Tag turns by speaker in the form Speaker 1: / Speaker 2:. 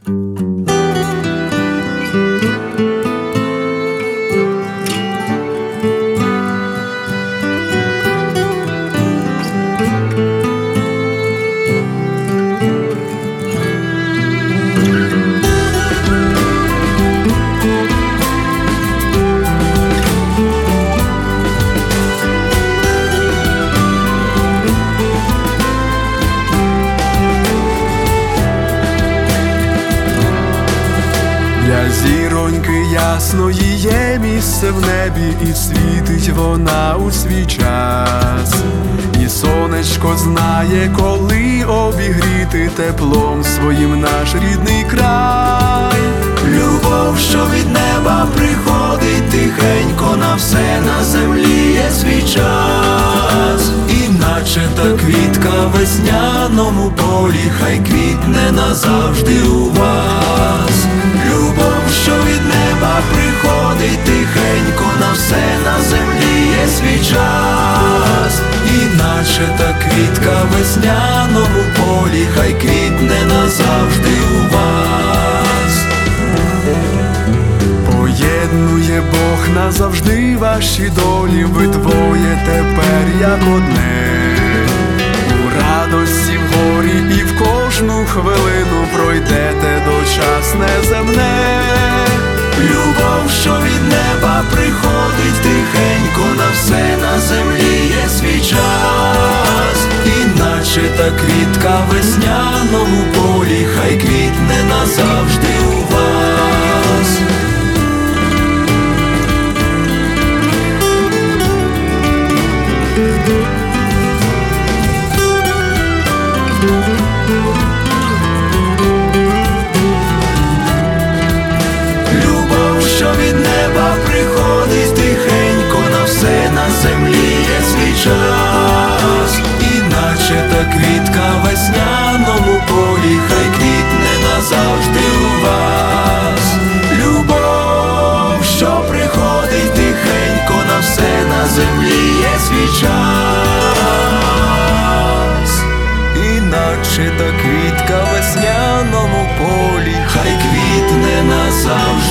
Speaker 1: Для зіроньки ясної є місце в небі, і світить вона у свій час. І сонечко знає, коли обігріти теплом своїм наш рідний край.
Speaker 2: Любов, що від неба приходить тихенько, на все на землі є свій час.
Speaker 1: Іначе та квітка в весняному полі, хай квітне назавжди у вас.
Speaker 2: Любов, що від неба приходить тихенько, на все на землі є свій час.
Speaker 1: Іначе та квітка в весняному полі, хай квітне назавжди у вас. Поєднує Бог назавжди ваші долі, ви двоє тепер як одне. У радості в горі і в кожну хвилину пройдете дочасне земне.
Speaker 2: Любов, що від неба приходить тихенько, на все на землі є свій час.
Speaker 1: Іначе та квітка в весняному полі, хай квітне назавжди у вас.
Speaker 2: Любов, що від неба приходить тихенько, на все на землі є свій час.
Speaker 1: Іначе та квітка в весняному полі, хай квітне назавжди у вас.
Speaker 2: Любов, що приходить тихенько, на все на землі є свій час.
Speaker 1: Іначе та квітка в весняному полі,
Speaker 2: Хай квітне назавжди.